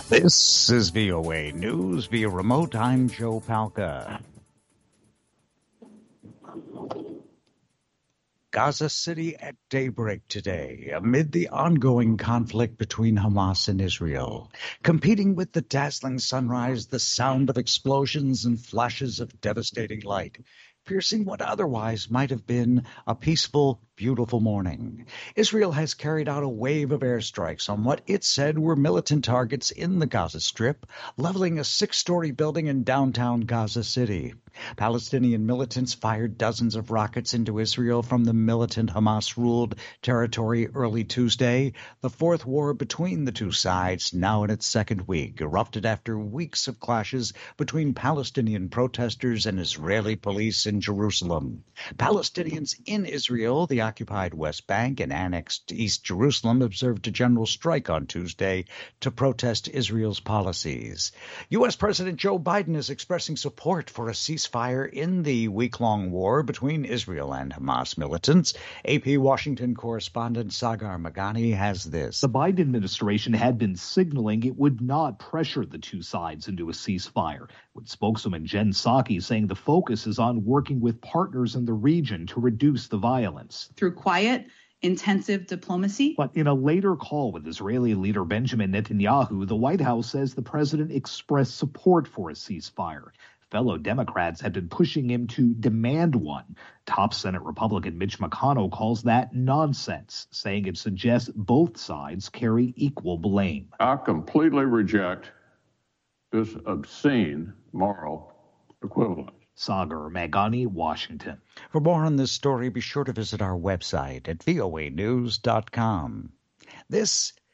This is VOA News via remote. I'm Joe Palca. Gaza City at daybreak today, amid the ongoing conflict between Hamas and Israel. Competing with the dazzling sunrise, the sound of explosions and flashes of devastating light, piercing what otherwise might have been a peaceful, beautiful morning. Israel has carried out a wave of airstrikes on what it said were militant targets in the Gaza Strip, leveling a 6-story building in downtown Gaza City. Palestinian militants fired dozens of rockets into Israel from the militant Hamas-ruled territory early Tuesday. The fourth war between the two sides, now in its second week, erupted after weeks of clashes between Palestinian protesters and Israeli police in Jerusalem. Palestinians in Israel, the occupied West Bank, and annexed East Jerusalem observed a general strike on Tuesday to protest Israel's policies. U.S. President Joe Biden is expressing support for a ceasefire in the week-long war between Israel and Hamas militants. AP Washington correspondent Sagar Meghani has this. The Biden administration had been signaling it would not pressure the two sides into a ceasefire, with spokeswoman Jen Psaki saying the focus is on working with partners in the region to reduce the violence. Through quiet, intensive diplomacy. But in a later call with Israeli leader Benjamin Netanyahu, the White House says the president expressed support for a ceasefire. Fellow Democrats had been pushing him to demand one. Top Senate Republican Mitch McConnell calls that nonsense, saying it suggests both sides carry equal blame. I completely reject this obscene moral equivalence. Sagar Meghani, Washington. For more on this story, be sure to visit our website at voanews.com. This